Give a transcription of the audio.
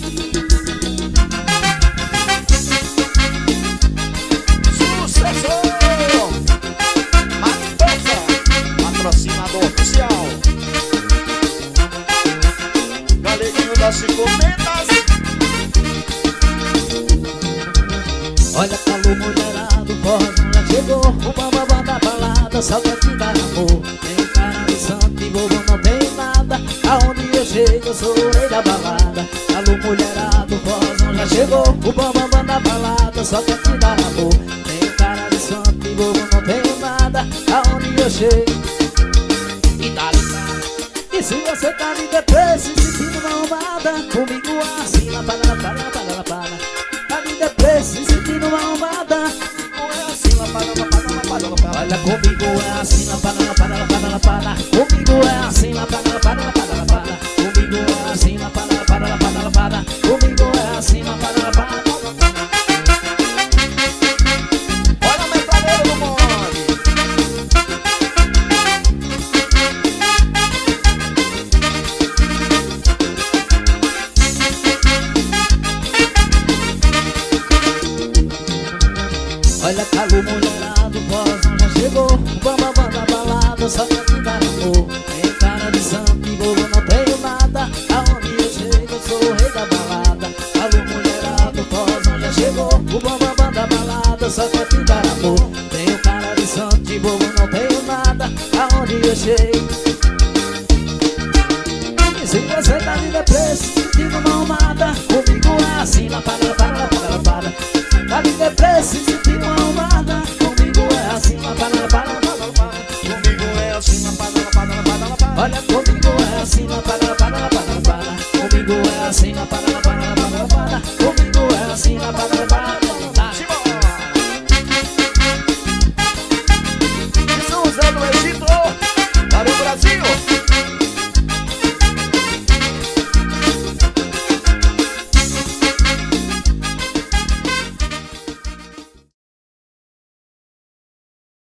Sucesso! Matosa, patrocinador oficial. Galeguinho das encomendas. Olha, calor mulherado, forró já chegou. O bambambam da balada, só quer te dar amor. Tem cara de santo e bobo, não tem nada. Aonde eu chego, eu sou o rei da balada. Calor mulherado, forró já chegou. O bambambam da balada, só quer te dar amor. Tem cara de santo e bobo, não tem nada. Aonde eu chego e dá ligada. E se você tá de depressa e sentindo uma arrumada, comigo assim, lá para, lá para, lá para, lá para. Tá de depressa e sentindo uma arrumada, Não é assim, lá para, lá para, lá para, lá para. olha, comigo é assim, lá para, lá para, lá para, lá para. Comigo é assim, lá para, lá para, lá para, lá para. Comigo é assim, lá para, lá para, lá para, lá para. Comigo é assim, lá para, lá para. Olha a metralheira do Mone. Olha, calor mulherado, voz já chegou. O bambambam da balada, só quer te dar amor. Tem cara de santo e bobo, não tenho nada. Aonde eu chego, eu sou o rei da balada. Calor mulherado, voz já chegou. O bambambam da balada, só quer te dar amor. Tenho cara de santo e bobo, não tenho nada. Aonde eu chego. E se você tá de depressa, sentindo uma arrumada, comigo é assim, lá para, lá para, lá para, lá para. Tá de depressa e sentindo uma arrumada, comigo é assim, lá para, lá para, lá para, lá para. Comigo é assim, lá para, lá para, lá para, lá para. Olha, comigo é assim, lá para, lá para, lá para, lá para. Comigo é assim, lá para, lá para.